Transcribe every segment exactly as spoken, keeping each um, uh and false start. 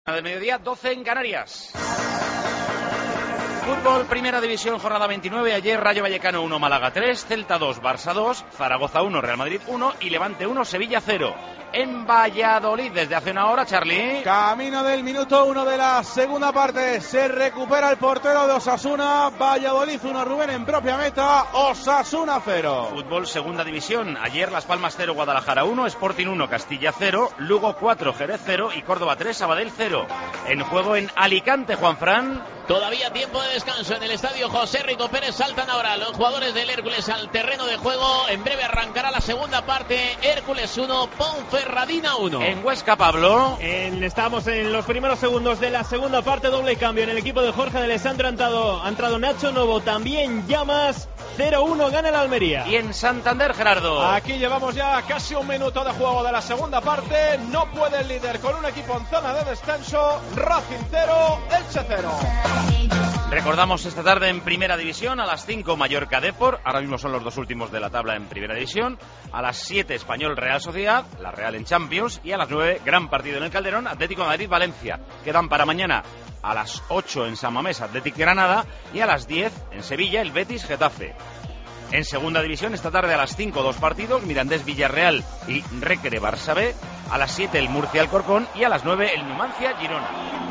Del mediodía, doce en Canarias. Fútbol, Primera División, jornada veintinueve. Ayer Rayo Vallecano uno, Málaga tres, Celta dos, Barça dos, Zaragoza uno, Real Madrid uno y Levante uno, Sevilla cero. En Valladolid, desde hace una hora, Charlie. Camino del minuto uno de la segunda parte. Se recupera el portero de Osasuna. Valladolid uno, Rubén en propia meta. Osasuna cero. Fútbol, Segunda División. Ayer Las Palmas cero, Guadalajara uno, Sporting uno, Castilla cero, Lugo cuatro, Jerez cero y Córdoba tres, Sabadell cero. En juego en Alicante, Juanfran. Todavía tiempo de descanso en el estadio José Rico Pérez. Saltan ahora los jugadores del Hércules al terreno de juego. En breve arrancará la segunda parte. Hércules uno, Ponferradina uno. En Huesca, Pablo. En, estamos en los primeros segundos de la segunda parte. Doble cambio en el equipo de Jorge de Alessandro. Ha entrado, ha entrado Nacho Novo. También Llamas. cero uno gana el Almería. Y en Santander, Gerardo. Aquí llevamos ya casi un minuto de juego de la segunda parte. No puede el líder con un equipo en zona de descenso. Racing cero, Elche cero. Recordamos esta tarde en Primera División, a las cinco Mallorca Depor, ahora mismo son los dos últimos de la tabla en Primera División, a las siete Español Real Sociedad, la Real en Champions, y a las nueve gran partido en el Calderón, Atlético de Madrid Valencia. Quedan para mañana a las ocho en San Mamés Atlético Granada y a las diez en Sevilla el Betis Getafe. En Segunda División esta tarde a las cinco dos partidos, Mirandés Villarreal y Réquere Barça B, a las siete el Murcia Alcorcón y a las nueve el Numancia Girona.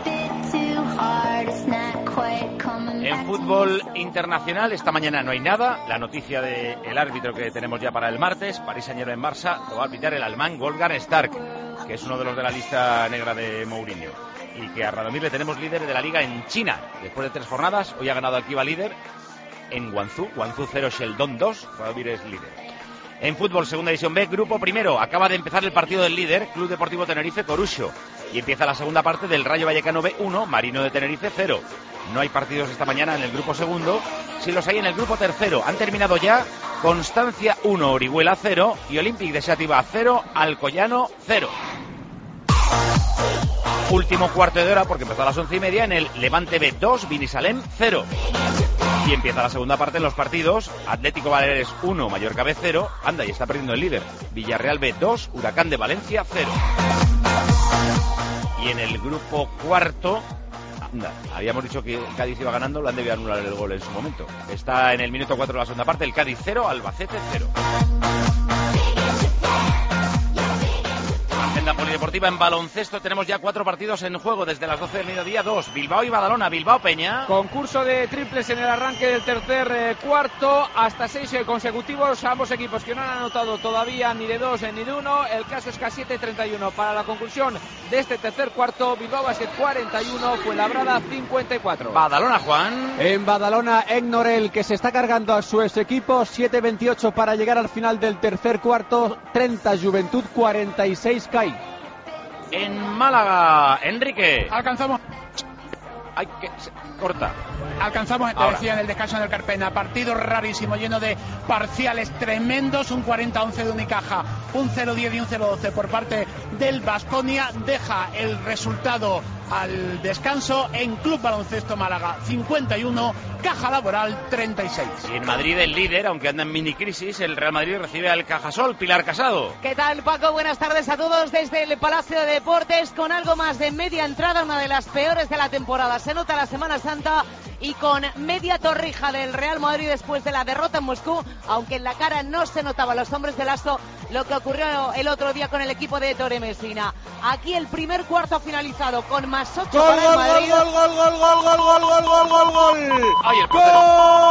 En fútbol internacional esta mañana no hay nada. La noticia del árbitro que tenemos ya para el martes, Paris Saint-Germain en Barça, lo va a arbitrar el alemán Wolfgang Stark, que es uno de los de la lista negra de Mourinho, y que a Radomir le tenemos líder de la liga en China. Después de tres jornadas, hoy ha ganado aquí va líder en Guangzhou, Guangzhou cero, Sheldon dos, Radomir es líder. En fútbol, Segunda División B, grupo primero, acaba de empezar el partido del líder, Club Deportivo Tenerife Corucho, y empieza la segunda parte del Rayo Vallecano B uno, Marino de Tenerife cero. No hay partidos esta mañana en el grupo segundo, si los hay en el grupo tercero. Han terminado ya Constancia uno, Orihuela cero y Olympic de Xàtiva cero, Alcoyano cero. Último cuarto de hora, porque empezó a las once y media, en el Levante B dos, Binissalem cero. Y empieza la segunda parte en los partidos. Atlético Baleares uno, Mallorca B cero. Anda, y está perdiendo el líder. Villarreal B dos, Huracán de Valencia cero. Y en el grupo cuarto, anda, habíamos dicho que el Cádiz iba ganando, lo han debido anular el gol en su momento. Está en el minuto cuatro de la segunda parte, el Cádiz cero, Albacete cero. Agenda polideportiva en baloncesto, tenemos ya cuatro partidos en juego desde las doce del mediodía, dos, Bilbao y Badalona, Bilbao Peña. Concurso de triples en el arranque del tercer eh, cuarto, hasta seis eh, consecutivos, ambos equipos que no han anotado todavía ni de dos eh, ni de uno, el caso es K siete treinta y uno para la conclusión de este tercer cuarto, Bilbao Basket cuarenta y uno, Fuenlabrada cincuenta y cuatro. Badalona, Juan. En Badalona, Egnorel, que se está cargando a su ex equipo, siete veintiocho para llegar al final del tercer cuarto, treinta Juventud, cuarenta y seis C A I. En Málaga, Enrique. Alcanzamos. Ay, que se corta. Alcanzamos, te decía, en el descanso del Carpena. Partido rarísimo, lleno de parciales tremendos. Un cuarenta once de Unicaja, un cero diez y un cero doce por parte del Baskonia. Deja el resultado al descanso en Club Baloncesto Málaga cincuenta y uno, Caja Laboral treinta y seis. Y en Madrid el líder, aunque anda en mini crisis, el Real Madrid recibe al Cajasol. Pilar Casado. ¿Qué tal, Paco? Buenas tardes a todos desde el Palacio de Deportes, con algo más de media entrada, una de las peores de la temporada. Se nota la Semana Santa y con media torrija del Real Madrid después de la derrota en Moscú, aunque en la cara no se notaba a los hombres de Lasso lo que ocurrió el otro día con el equipo de Ettore Messina. Aquí el primer cuarto finalizado con más ocho gol, para el Madrid. Gol, gol, gol, gol, gol, gol, gol, gol, gol, gol. Ay, el portero.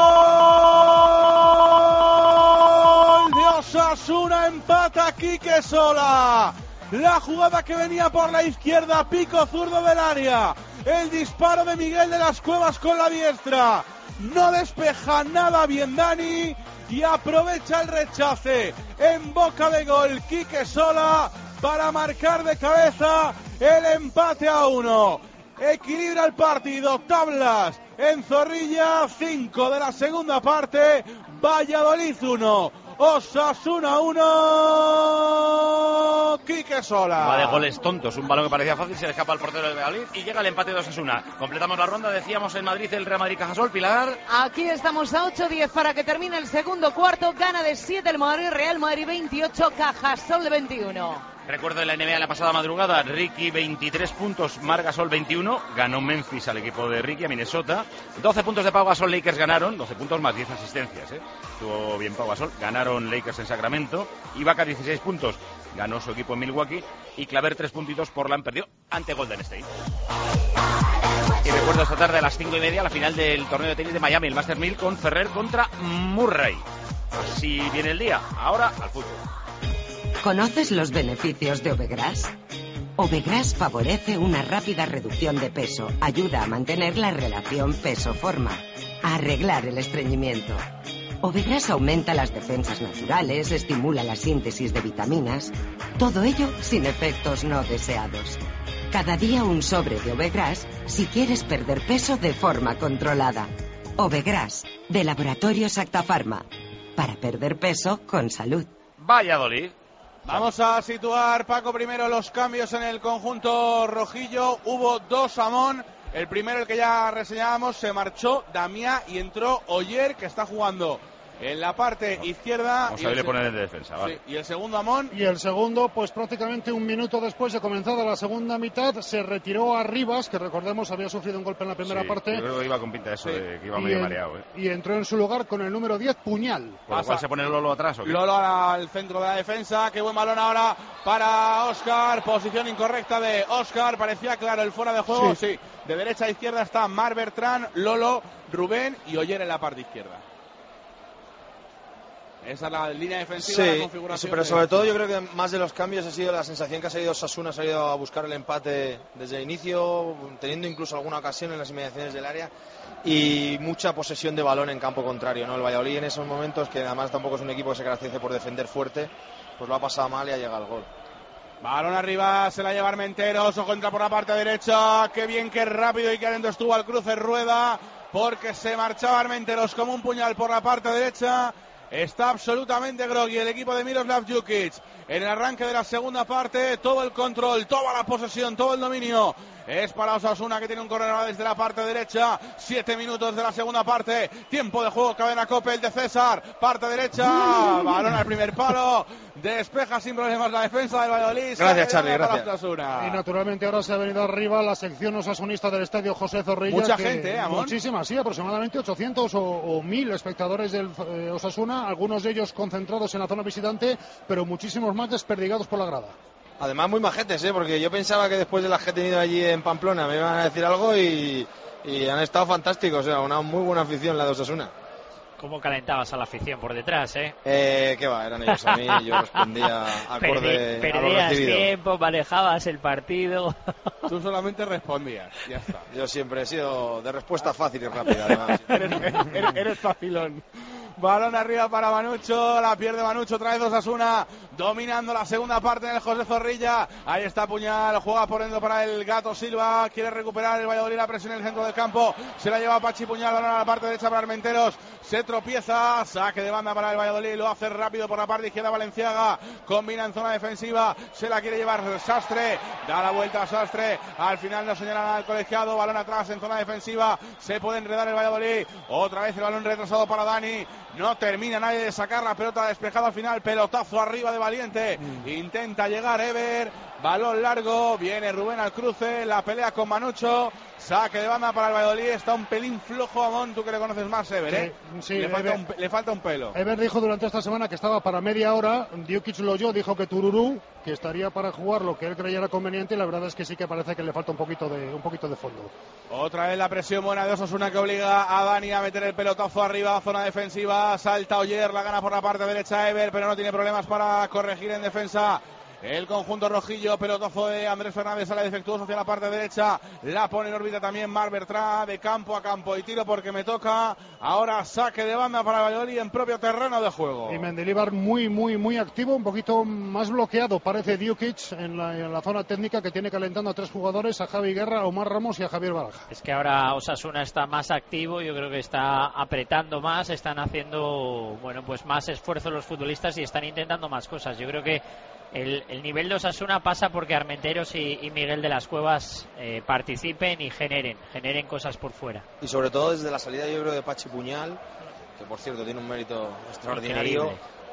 Gol de Osasuna, empata Quique Sola. La jugada que venía por la izquierda, pico zurdo del área. El disparo de Miguel de las Cuevas con la diestra. No despeja nada bien Dani y aprovecha el rechace en boca de gol Quique Sola para marcar de cabeza el empate a uno. Equilibra el partido, tablas en Zorrilla, cinco de la segunda parte, Valladolid uno, Osasuna uno, Quique Sola. Va de goles tontos, un balón que parecía fácil, se le escapa al portero del Valladolid y llega el empate de Osasuna. Completamos la ronda, decíamos en Madrid el Real Madrid Cajasol, Pilar. Aquí estamos a ocho diez para que termine el segundo cuarto, gana de siete el Madrid, Real Madrid veintiocho, Cajasol veintiuno. Recuerdo de la N B A la pasada madrugada, Ricky veintitrés puntos, Marc Gasol veintiuno, ganó Memphis al equipo de Ricky, a Minnesota. doce puntos de Pau Gasol, Lakers ganaron, doce puntos más diez asistencias, ¿eh? Estuvo bien Pau Gasol, ganaron Lakers en Sacramento. Ibaka dieciséis puntos, ganó su equipo en Milwaukee. Y Claver tres puntitos, Portland perdió ante Golden State. Y recuerdo esta tarde a las cinco y media la final del torneo de tenis de Miami, el Masters mil, con Ferrer contra Murray. Así viene el día, ahora al fútbol. ¿Conoces los beneficios de Ovegras? Ovegras favorece una rápida reducción de peso, ayuda a mantener la relación peso-forma, a arreglar el estreñimiento. Ovegras aumenta las defensas naturales, estimula la síntesis de vitaminas, todo ello sin efectos no deseados. Cada día un sobre de Ovegras si quieres perder peso de forma controlada. Ovegras, de Laboratorios Acta Pharma, para perder peso con salud. Valladolid. Vamos a situar, Paco, primero los cambios en el conjunto rojillo. Hubo dos Amón. El primero, el que ya reseñábamos, se marchó Damiá y entró Oyer, que está jugando en la parte izquierda. Vamos a verle poner en defensa, vale. Sí, y el segundo Amón. Y el segundo, pues prácticamente un minuto después de comenzada la segunda mitad, se retiró a Rivas, que recordemos había sufrido un golpe en la primera sí, parte. Yo creo que iba con pinta de eso, sí. de que iba y medio en, mareado. ¿eh? Y entró en su lugar con el número diez, Puñal. ¿Por lo cual se pone Lolo atrás o qué? Lolo al centro de la defensa. Qué buen balón ahora para Óscar. Posición incorrecta de Óscar. Parecía claro el fuera de juego. Sí. sí. De derecha a izquierda está Marc Bertrand, Lolo, Rubén y Oyer en la parte izquierda. Esa es la línea defensiva, sí, la configuración. Sí, pero sobre todo yo creo que más de los cambios ha sido la sensación que ha salido Osasuna, ha salido a buscar el empate desde el inicio, teniendo incluso alguna ocasión en las inmediaciones del área y mucha posesión de balón en campo contrario, ¿no? El Valladolid en esos momentos, que además tampoco es un equipo que se caracterice por defender fuerte, pues lo ha pasado mal y ha llegado al gol. Balón arriba, se la lleva Armenteros, ojo, entra por la parte derecha, qué bien, qué rápido y qué lento estuvo al cruce Rueda, porque se marchaba Armenteros como un puñal por la parte derecha. Está absolutamente groggy el equipo de Miroslav Jukic. En el arranque de la segunda parte, todo el control, toda la posesión, todo el dominio es para Osasuna, que tiene un corredor desde la parte derecha. Siete minutos de la segunda parte. Tiempo de juego, cadena Cope, el de César. Parte derecha, balón al primer palo. Despeja sin problemas la defensa del Valladolid. Gracias, Charlie, gracias. Y naturalmente ahora se ha venido arriba la sección osasunista del estadio José Zorrilla. Mucha gente, ¿eh, Amón? Muchísima, sí, aproximadamente ochocientos o, o mil espectadores del eh, Osasuna, algunos de ellos concentrados en la zona visitante, pero muchísimos más desperdigados por la grada. Además muy majetes, ¿eh? Porque yo pensaba que después de las que he tenido allí en Pamplona me iban a decir algo y, y han estado fantásticos, o sea, una muy buena afición la de Osasuna. ¿Cómo calentabas a la afición por detrás, eh? Eh, qué va, eran ellos a mí, yo respondía acorde Perdi, a lo Perdías recibido. tiempo, manejabas el partido. Tú solamente respondías, ya está. Yo siempre he sido de respuesta fácil y rápida, además. eres, eres, eres facilón. Balón arriba para Manucho, la pierde Manucho, otra vez Osasuna, dominando la segunda parte en el José Zorrilla. Ahí está Puñal, juega por dentro para el Gato Silva, quiere recuperar el Valladolid, la presión en el centro del campo, se la lleva Pachi Puñal, balón a la parte derecha para Armenteros, se tropieza, saque de banda para el Valladolid, lo hace rápido por la parte izquierda Valenciaga, combina en zona defensiva, se la quiere llevar Sastre, da la vuelta a Sastre, al final no señalan al colegiado, balón atrás en zona defensiva, se puede enredar el Valladolid, otra vez el balón retrasado para Dani. No termina nadie de sacar la pelota despejada al final, pelotazo arriba de Valiente, mm. intenta llegar Ever, balón largo, viene Rubén al cruce, la pelea con Manucho, saque de banda para el Valladolid, está un pelín flojo Amón, tú que le conoces más Ever, ¿eh? Sí, sí, le, Ever, falta un, le falta un pelo. Ever dijo durante esta semana que estaba para media hora, Djukic lo oyó, dijo que Tururú, que estaría para jugar lo que él creyera conveniente, y la verdad es que sí que parece que le falta un poquito de, un poquito de fondo. Otra vez la presión buena de Osasuna que obliga a Dani a meter el pelotazo arriba, zona defensiva, salta Oyer, la gana por la parte derecha Ever, pero no tiene problemas para corregir en defensa. El conjunto rojillo, pelotazo de Andrés Fernández, sale defectuoso hacia la parte derecha, la pone en órbita también Marc Bertrand, de campo a campo y tiro porque me toca. Ahora saque de banda para Valladolid en propio terreno de juego. Y Mendilibar muy, muy, muy activo, un poquito más bloqueado, parece Djukic en la, en la zona técnica, que tiene calentando a tres jugadores, a Javi Guerra, a Omar Ramos y a Javier Baraja. Es que ahora Osasuna está más activo, yo creo que está apretando más, están haciendo, bueno, pues más esfuerzo los futbolistas y están intentando más cosas. Yo creo que El, el nivel de Osasuna pasa porque Armenteros y, y Miguel de las Cuevas eh, participen y generen, generen cosas por fuera. Y sobre todo desde la salida, yo creo, de Pachi Puñal, que por cierto tiene un mérito extraordinario.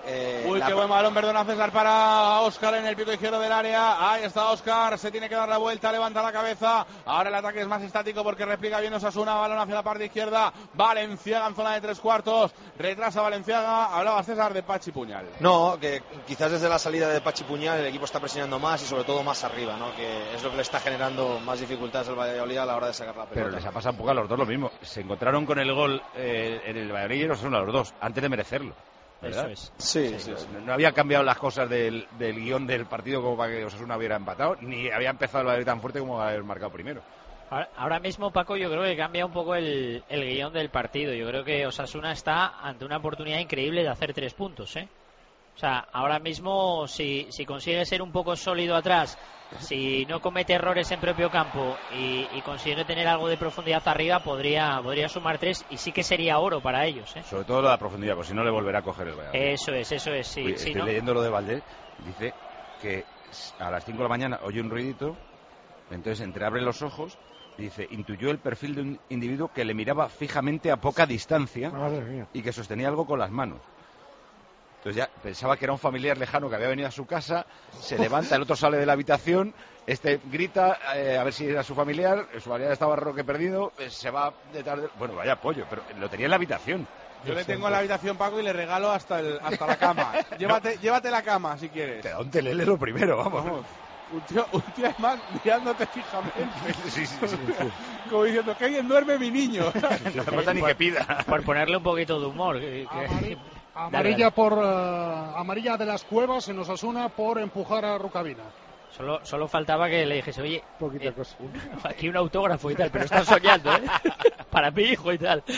Eh, Uy, la... qué buen balón, perdona César, para Óscar en el pico izquierdo del área. Ahí está Óscar, se tiene que dar la vuelta, levanta la cabeza. Ahora el ataque es más estático porque replica bien Osasuna, balón hacia la parte izquierda. Valenciaga en zona de tres cuartos, retrasa Valenciaga. Hablaba César de Pachi Puñal. No, que quizás desde la salida de Pachi Puñal el equipo está presionando más y sobre todo más arriba, ¿no? Que es lo que le está generando más dificultades al Valladolid a la hora de sacar la pelota. Pero les ha pasado un poco a los dos lo mismo. Se encontraron con el gol eh, en el Valladolid y Osasuna los dos, antes de merecerlo. ¿Verdad? Eso es. Sí, sí, sí, sí. No, no había cambiado las cosas del, del guión del partido como para que Osasuna hubiera empatado, ni había empezado el Valladolid tan fuerte como haber marcado primero. Ahora, ahora mismo, Paco, yo creo que cambia un poco el, el guión del partido. Yo creo que Osasuna está ante una oportunidad increíble de hacer tres puntos, ¿eh? O sea, ahora mismo, si, si consigue ser un poco sólido atrás, si no comete errores en propio campo y, y consigue tener algo de profundidad arriba, podría podría sumar tres y sí que sería oro para ellos, ¿eh? Sobre todo lo de la profundidad, porque si no le volverá a coger el Valladolid. Eso es, eso es, sí. Oye, sí, estoy ¿no? leyendo lo de Valdés, dice que a las cinco de la mañana oye un ruidito, entonces entreabre los ojos, dice, intuyó el perfil de un individuo que le miraba fijamente a poca distancia y que sostenía algo con las manos. Entonces ya pensaba que era un familiar lejano que había venido a su casa, se levanta, el otro sale de la habitación, este grita eh, a ver si era su familiar, su familiar estaba roque perdido, eh, se va detrás de... Bueno, vaya pollo, pero lo tenía en la habitación. Yo le tengo en la habitación, Paco, y le regalo hasta el, hasta la cama. llévate, llévate la cama si quieres. Te da un telele lo primero, vamos. Vamos. Un tío, un tío además mirándote fijamente. Sí, sí, sí, sí. Como diciendo, qué bien duerme mi niño. No hace falta ni que pida. Por ponerle un poquito de humor. Que, que... Amari- amarilla por uh, amarilla de las Cuevas en Osasuna por empujar a Rucabina. Solo, solo faltaba que le dijese, oye, Poquita eh, cosa. un- aquí un autógrafo y tal, pero estás soñando, ¿eh? Para mi hijo y tal.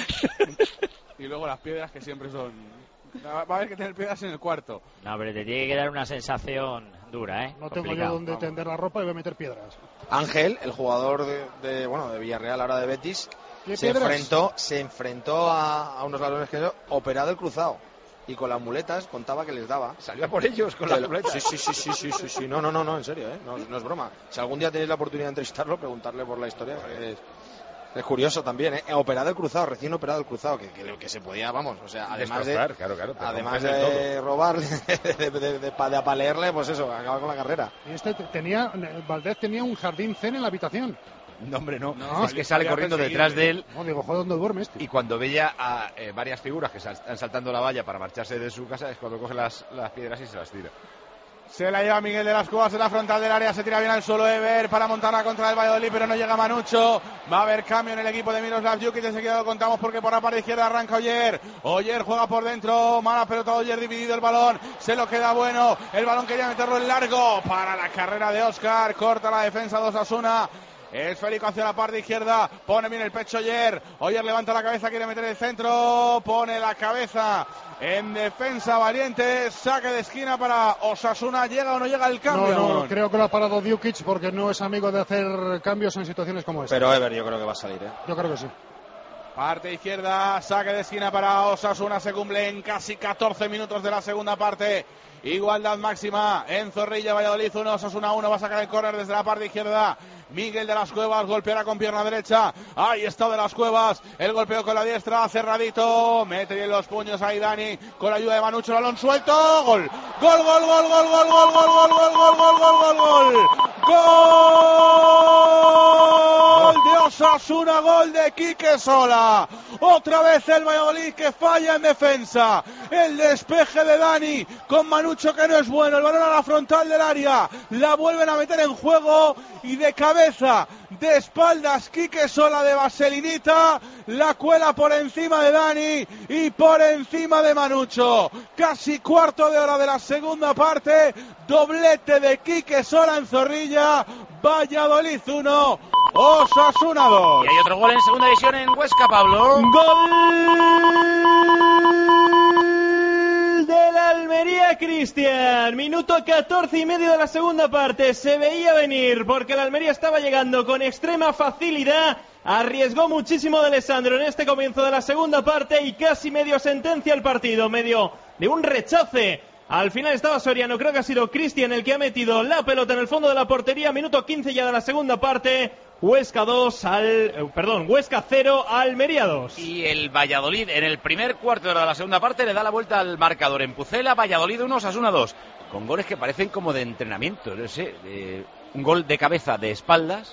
Y luego las piedras que siempre son... Va a haber que tener piedras en el cuarto. No, pero te tiene que dar una sensación dura, ¿eh? No tengo Complicado. yo donde vamos. tender la ropa y voy a meter piedras. Ángel, el jugador de, de, bueno, de Villarreal, ahora de Betis, ¿Qué se piedras? enfrentó, se enfrentó a, a unos balones que operado el cruzado. Y con las muletas contaba que les daba. Salía por ellos con Que las lo- muletas. Sí, sí, sí, sí, sí, sí, sí. No, no, no, no, en serio, ¿eh? No, no es broma. Si algún día tenéis la oportunidad de entrevistarlo, preguntarle por la historia. Es, es curioso también, ¿eh? Operado el cruzado, recién operado el cruzado, que, que, que se podía, vamos, o sea, además de, Destrozar, claro, claro, te además rompes el de robarle, de, de, de, de, de apalearle, pues eso, acaba con la carrera. Y este te- tenía, Valdés tenía un jardín zen en la habitación. No, hombre, no. No, es que sale salía corriendo perseguido, detrás de él No, digo, joder, ¿dónde duerme este? y cuando ve ya a eh, varias figuras que sal- están saltando la valla para marcharse de su casa es cuando coge las, las piedras y se las tira. Se la lleva Miguel de las Cuevas en la frontal del área, se tira bien al suelo Ever para montarla contra el Valladolid, pero no llega Manucho. Va a haber cambio en el equipo de Miroslav Jukic, enseguida lo contamos porque por la parte izquierda arranca Oyer. Oyer juega por dentro, mala pelota Oyer, dividido el balón, se lo queda bueno, el balón quería meterlo en largo para la carrera de Óscar, corta la defensa de Osasuna. Es Félix hacia la parte izquierda, pone bien el pecho Oyer, Oyer levanta la cabeza, quiere meter el centro, pone la cabeza en defensa valiente, saque de esquina para Osasuna, ¿llega o no llega el cambio? No, no, creo que lo ha parado Djukic porque no es amigo de hacer cambios en situaciones como esta. Pero Ever yo creo que va a salir, ¿eh? Yo creo que sí. Parte izquierda, saque de esquina para Osasuna, se cumple en casi catorce minutos de la segunda parte. Igualdad máxima en Zorrilla, Valladolid uno, Osasuna uno, va a sacar el córner desde la parte izquierda. Miguel de las Cuevas golpeará con pierna derecha. Ahí está de las Cuevas. El golpeo con la diestra, cerradito. Mete bien los puños ahí Dani. Con la ayuda de Manucho, el balón suelto. Gol. Gol, gol, gol, gol, gol, gol, gol, gol, gol, gol, gol, gol, gol, gol. Gol de Osasuna, gol de Quique Sola. Otra vez el Valladolid que falla en defensa. El despeje de Dani con Manucho que no es bueno. El balón a la frontal del área. La vuelven a meter en juego y de cabeza, de espaldas, Quique Sola de Vaselinita, la cuela por encima de Dani y por encima de Manucho. Casi cuarto de hora de la segunda parte, doblete de Quique Sola en Zorrilla, Valladolid uno, Osasuna dos. Y hay otro gol en segunda división en Huesca, Pablo. Gol del Almería, Cristian. Minuto catorce y medio de la segunda parte. Se veía venir porque el Almería estaba llegando con extrema facilidad. Arriesgó muchísimo de Alessandro en este comienzo de la segunda parte y casi medio sentencia el partido, medio de un rechace. Al final estaba Soriano, creo que ha sido Cristian el que ha metido la pelota en el fondo de la portería. Minuto quince ya de la segunda parte. Huesca dos al... Eh, perdón, Huesca cero, Almería dos. Y el Valladolid en el primer cuarto de hora de la segunda parte le da la vuelta al marcador en Pucela. Valladolid uno, Osasuna dos. Con goles que parecen como de entrenamiento, no sé, de, un gol de cabeza de espaldas.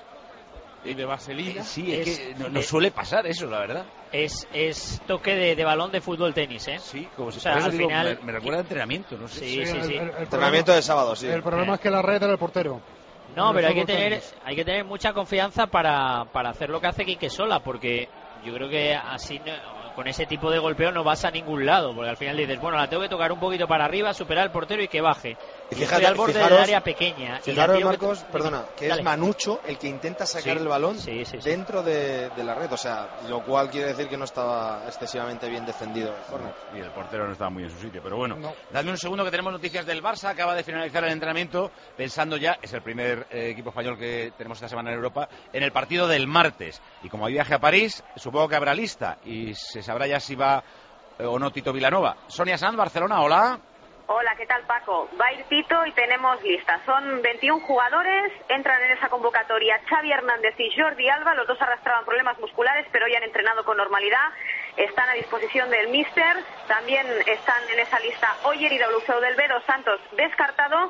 Y de vaselina. Eh, sí, es, es que no, no suele pasar eso, la verdad. Es, es toque de, de balón de fútbol tenis, ¿eh? Sí, como si o sea, al digo, final... me, me recuerda a entrenamiento, no sé. Sí, sí, sí. El, sí. el, el entrenamiento de sábado, sí. El problema es que la red era el portero. No, pero hay que tener hay que tener mucha confianza para, para hacer lo que hace Quique Sola, porque yo creo que así no, con ese tipo de golpeo no vas a ningún lado, porque al final dices, bueno, la tengo que tocar un poquito para arriba, superar al portero y que baje. Y y fíjate, estoy al borde fijaros, del área pequeña. Fijaros, y Marcos, que... perdona, que Dale. es Manucho el que intenta sacar sí, el balón sí, sí, sí. dentro de, de la red, o sea, lo cual quiere decir que no estaba excesivamente bien defendido el córner. Y el portero no estaba muy en su sitio, pero bueno, no. Dadme un segundo que tenemos noticias del Barça. Acaba de finalizar el entrenamiento, pensando ya, es el primer eh, equipo español que tenemos esta semana en Europa, en el partido del martes. Y como hay viaje a París, supongo que habrá lista y se sabrá ya si va eh, o no Tito Vilanova. Sonia Sanz, Barcelona, hola. Hola, ¿qué tal, Paco? Va a ir Tito y tenemos lista. Son veintiún jugadores, entran en esa convocatoria Xavi Hernández y Jordi Alba. Los dos arrastraban problemas musculares, pero ya han entrenado con normalidad. Están a disposición del míster. También están en esa lista Oyer y Deulofeu del B, Dos Santos descartado.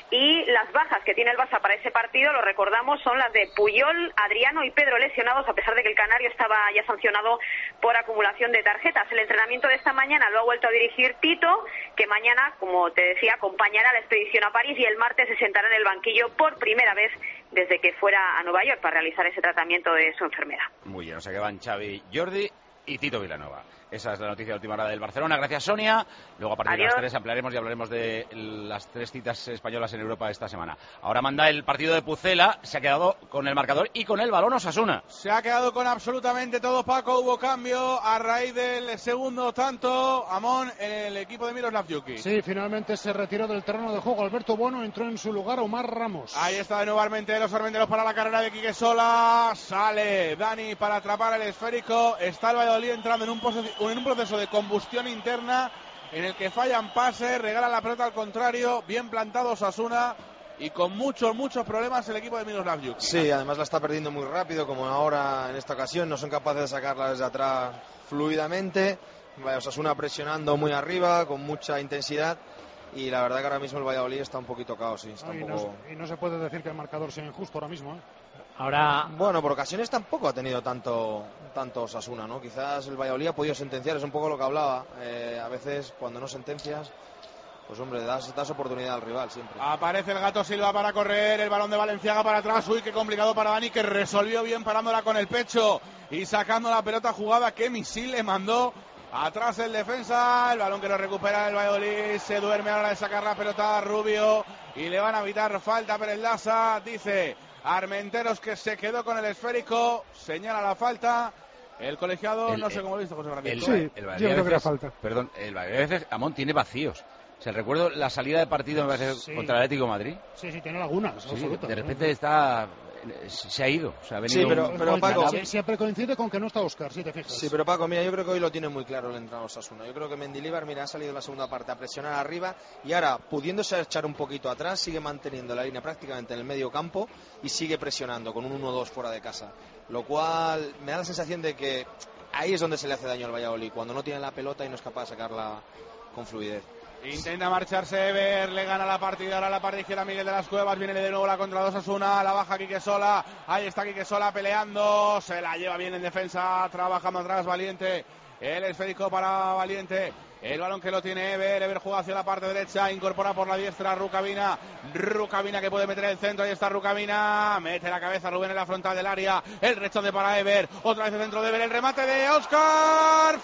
Y las bajas que tiene el Barça para ese partido, lo recordamos, son las de Puyol, Adriano y Pedro lesionados, a pesar de que el canario estaba ya sancionado por acumulación de tarjetas. El entrenamiento de esta mañana lo ha vuelto a dirigir Tito, que mañana, como te decía, acompañará la expedición a París y el martes se sentará en el banquillo por primera vez desde que fuera a Nueva York para realizar ese tratamiento de su enfermedad. Muy bien, o sea que van Xavi, Jordi y Tito Vilanova. Esa es la noticia de última hora del Barcelona. Gracias, Sonia. Luego a partir Adiós. de las tres ampliaremos y hablaremos de las tres citas españolas en Europa esta semana. Ahora manda el partido de Pucela. Se ha quedado con el marcador y con el balón Osasuna. Se ha quedado con absolutamente todo, Paco. Hubo cambio a raíz del segundo tanto. Amón, el equipo de Miroslav Jukic. Sí, finalmente se retiró del terreno de juego Alberto Bueno, entró en su lugar Omar Ramos. Ahí está de nuevo Armenteros, Armenteros para la carrera de Quique Sola. Sale Dani para atrapar el esférico. Está el Valladolid entrando en un, en un proceso de combustión interna en el que fallan pases, regala la pelota al contrario, bien plantado Osasuna y con muchos, muchos problemas el equipo de Miroslav Jukic. Sí, además la está perdiendo muy rápido, como ahora en esta ocasión, no son capaces de sacarla desde atrás fluidamente. Osasuna presionando muy arriba, con mucha intensidad. Y la verdad que ahora mismo el Valladolid está un poquito caos, sí, está no, un y, poco... no, y no se puede decir que el marcador sea injusto ahora mismo, ¿eh? Ahora... Bueno, por ocasiones tampoco ha tenido tanto tanto Osasuna, ¿no? Quizás el Valladolid ha podido sentenciar, es un poco lo que hablaba. Eh, a veces cuando no sentencias, pues hombre, das, das oportunidad al rival siempre. Aparece el Gato Silva para correr, el balón de Valenciaga para atrás. Uy, qué complicado para Dani, que resolvió bien parándola con el pecho y sacando la pelota jugada. Qué misil le mandó atrás el defensa. El balón que lo recupera el Valladolid. Se duerme a la hora de sacar la pelota a Rubio y le van a evitar falta Pérez Lasa. Dice Armenteros que se quedó con el esférico, señala la falta. El colegiado, el, no sé cómo lo he visto, José Francisco. Sí, el yo creo que era falta. Perdón, el Valladolid a veces, Amón, tiene vacíos. O sea, recuerdo la salida de partido, me parece, sí. contra el Atlético de Madrid. Sí, sí, tiene lagunas, sí, absolutas. De repente está... se ha ido. O sea, ha venido sí, pero, un... pero Paco... Sie siempre coincide con que no está Óscar, si te fijas. Sí, pero Paco, mira, yo creo que hoy lo tiene muy claro el entrenador Osasuna. Yo creo que Mendilibar, mira, ha salido en la segunda parte a presionar arriba y ahora, pudiéndose echar un poquito atrás, sigue manteniendo la línea prácticamente en el medio campo y sigue presionando con un uno dos fuera de casa. Lo cual me da la sensación de que ahí es donde se le hace daño al Valladolid, cuando no tiene la pelota y no es capaz de sacarla con fluidez. Intenta marcharse Ever, le gana la partida, ahora la parte izquierda Miguel de las Cuevas, viene de nuevo la contra dos Osasuna, la baja Quique Sola, ahí está Quique Sola peleando, se la lleva bien en defensa, trabajando atrás Valiente, el esférico para Valiente, el balón que lo tiene Ever, Ever juega hacia la parte derecha, incorpora por la diestra Rukavina, Rukavina que puede meter el centro, ahí está Rukavina, mete la cabeza Rubén en la frontal del área, el rechace para Ever, otra vez el centro de Ever, el remate de Óscar,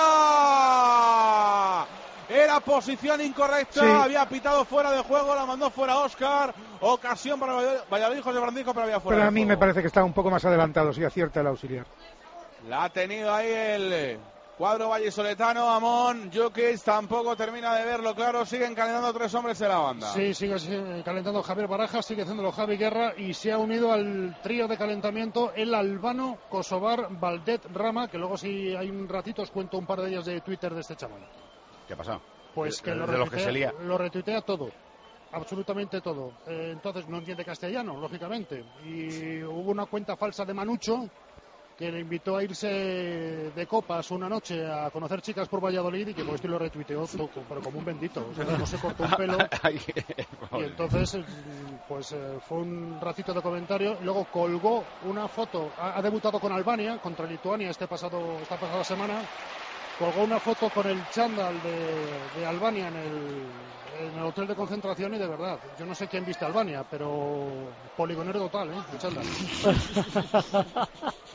¡fuera! Era posición incorrecta, sí. Había pitado fuera de juego, la mandó fuera Óscar. Ocasión para Valladolid, José Francisco, pero había fuera. Pero a de mí juego. Me parece que está un poco más adelantado, si acierta el auxiliar. La ha tenido ahí el cuadro vallisoletano. Amón, Jukic tampoco termina de verlo claro. Siguen calentando tres hombres en la banda. Sí, sigue, sigue calentando Javier Barajas, sigue haciéndolo Javi Guerra y se ha unido al trío de calentamiento el Albano, Kosovar, Valdet, Rama, que luego si hay un ratito os cuento un par de ellos de Twitter de este chaval. ¿Qué ha pasado? Pues que de, lo, de retuitea, los que se lía. lo retuitea todo. absolutamente todo. Eh, entonces no entiende castellano, lógicamente. Y hubo una cuenta falsa de Manucho que le invitó a irse de copas una noche a conocer chicas por Valladolid y que por esto lo retuiteó, pero como un bendito. O sea, no se cortó un pelo. Y entonces, pues eh, fue un ratito de comentario. Luego colgó una foto. Ha, ha debutado con Albania, contra Lituania este pasado, esta pasada semana. Colgó una foto con el chándal de, de Albania en el, en el hotel de concentración y de verdad, yo no sé quién viste a Albania, pero poligonero total, ¿eh? El chándal.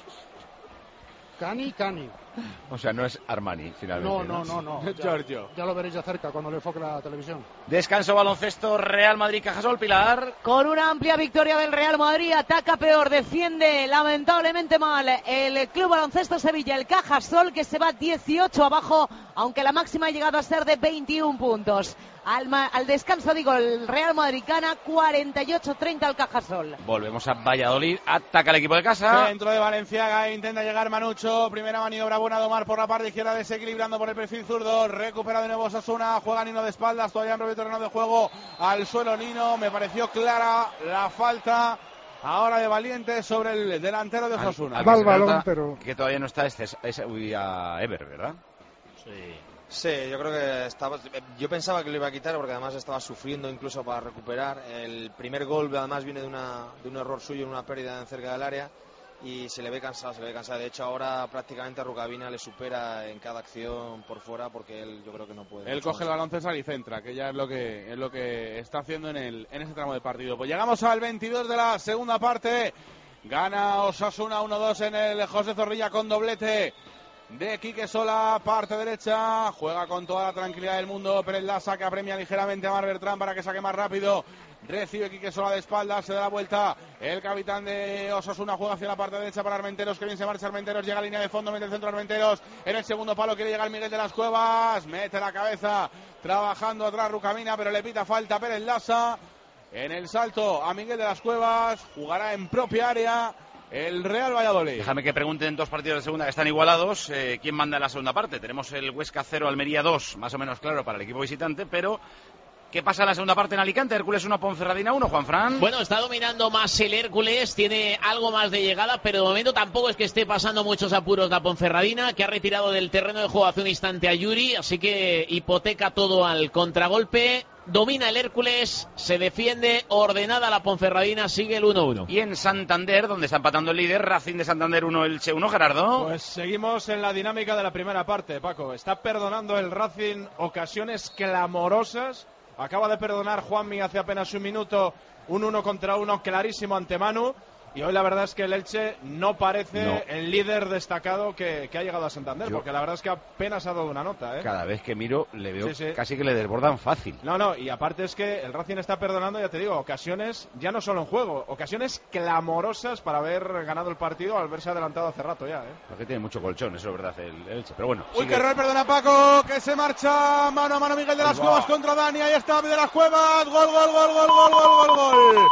Cani, Cani. O sea, no es Armani, finalmente. No, no, no, no. no. Giorgio. Ya, ya lo veréis de cerca cuando le enfoque la televisión. Descanso, baloncesto, Real Madrid, Cajasol, Pilar. Con una amplia victoria del Real Madrid, ataca peor, defiende lamentablemente mal el Club Baloncesto Sevilla, el Cajasol, que se va dieciocho abajo, aunque la máxima ha llegado a ser de veintiún puntos. Al, al descanso, digo, el Real Madrid gana cuarenta y ocho treinta al Cajasol. Volvemos a Valladolid, ataca el equipo de casa. Centro de Valenciaga, intenta llegar Manucho, primera maniobra buena de Omar por la parte izquierda, desequilibrando por el perfil zurdo, recupera de nuevo Osasuna, juega Nino de espaldas, todavía en propio terreno de juego, al suelo Nino, me pareció clara la falta ahora de Valiente sobre el delantero de Osasuna. Va el balón, pero... Que todavía no está, este es, es uy, a Ever, ¿verdad? Sí. Sí, yo creo que estaba. Yo pensaba que lo iba a quitar porque además estaba sufriendo incluso para recuperar. El primer gol además viene de, una, de un error suyo, en una pérdida en cerca del área y se le ve cansado, se le ve cansado. De hecho, ahora prácticamente a Rukavina le supera en cada acción por fuera porque él yo creo que no puede. Él coge el balón César y centra, que ya es lo que es lo que está haciendo en el en ese tramo de partido. Pues llegamos al veintidós de la segunda parte. Gana Osasuna uno dos en el José Zorrilla con doblete de Quique Sola, parte derecha, juega con toda la tranquilidad del mundo, Pérez Lasa, que apremia ligeramente a Mar Bertrán para que saque más rápido, recibe Quique Sola de espaldas, se da la vuelta, el capitán de Osasuna juega hacia la parte derecha para Armenteros, que bien se marcha Armenteros, llega a línea de fondo, mete el centro Armenteros, en el segundo palo quiere llegar Miguel de las Cuevas, mete la cabeza, trabajando atrás Rucamina, pero le pita falta Pérez Lasa, en el salto a Miguel de las Cuevas, jugará en propia área el Real Valladolid. Déjame que pregunten dos partidos de segunda que están igualados. Eh, ¿Quién manda en la segunda parte? Tenemos el Huesca cero, Almería dos, más o menos claro para el equipo visitante, pero ¿qué pasa en la segunda parte en Alicante? Hércules uno, Ponferradina uno, Juanfran. Bueno, está dominando más el Hércules, tiene algo más de llegada, pero de momento tampoco es que esté pasando muchos apuros la Ponferradina, que ha retirado del terreno de juego hace un instante a Yuri, así que hipoteca todo al contragolpe. Domina el Hércules, se defiende, ordenada la Ponferradina, sigue el uno uno. Y en Santander, donde está empatando el líder, Racing de Santander uno, Elche uno, Gerardo. Pues seguimos en la dinámica de la primera parte, Paco. Está perdonando el Racing ocasiones clamorosas. Acaba de perdonar Juanmi hace apenas un minuto un uno contra uno clarísimo ante Manu. Y hoy la verdad es que el Elche no parece no. el líder destacado que, que ha llegado a Santander, Yo, porque la verdad es que apenas ha dado una nota, ¿eh? Cada vez que miro le veo sí, sí. casi que le desbordan fácil. No, no, y aparte es que el Racing está perdonando, ya te digo, ocasiones, ya no solo en juego, ocasiones clamorosas para haber ganado el partido al verse adelantado hace rato ya, ¿eh? Porque tiene mucho colchón, eso es verdad, el, el Elche, pero bueno. Uy, sigue. Qué error, perdona Paco, que se marcha mano a mano Miguel de las Cuevas contra Dani, ahí está de las Cuevas, gol, gol, gol, gol, gol, gol, gol, gol.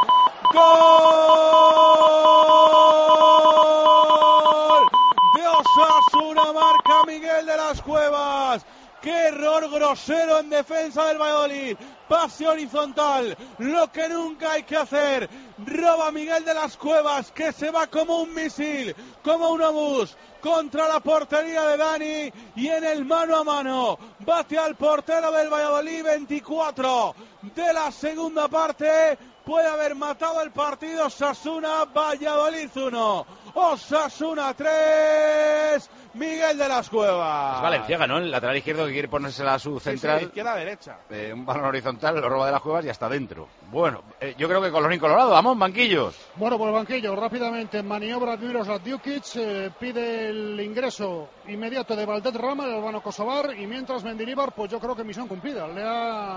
¡Gol de Osasuna! Marca Miguel de las Cuevas. ¡Qué error grosero en defensa del Valladolid! Pase horizontal, lo que nunca hay que hacer. Roba Miguel de las Cuevas, que se va como un misil, como un obús, contra la portería de Dani, y en el mano a mano bate al portero del Valladolid. Veinticuatro de la segunda parte. Puede haber matado el partido. Osasuna, Valladolid uno, Osasuna tres, Miguel de las Cuevas. Es Valenciaga, ¿no? El lateral izquierdo que quiere ponérsela a su central. Sí, sí, izquierda a derecha. Eh, un balón horizontal, lo roba de las Cuevas y hasta dentro. Bueno, eh, yo creo que colorín colorado. Vamos, banquillos. Bueno, por el banquillo, rápidamente, maniobra de Miroslav Djukic, eh, pide el ingreso inmediato de Valdet Rama, el albano Kosovar, y mientras Mendilibar, pues yo creo que misión cumplida. Le ha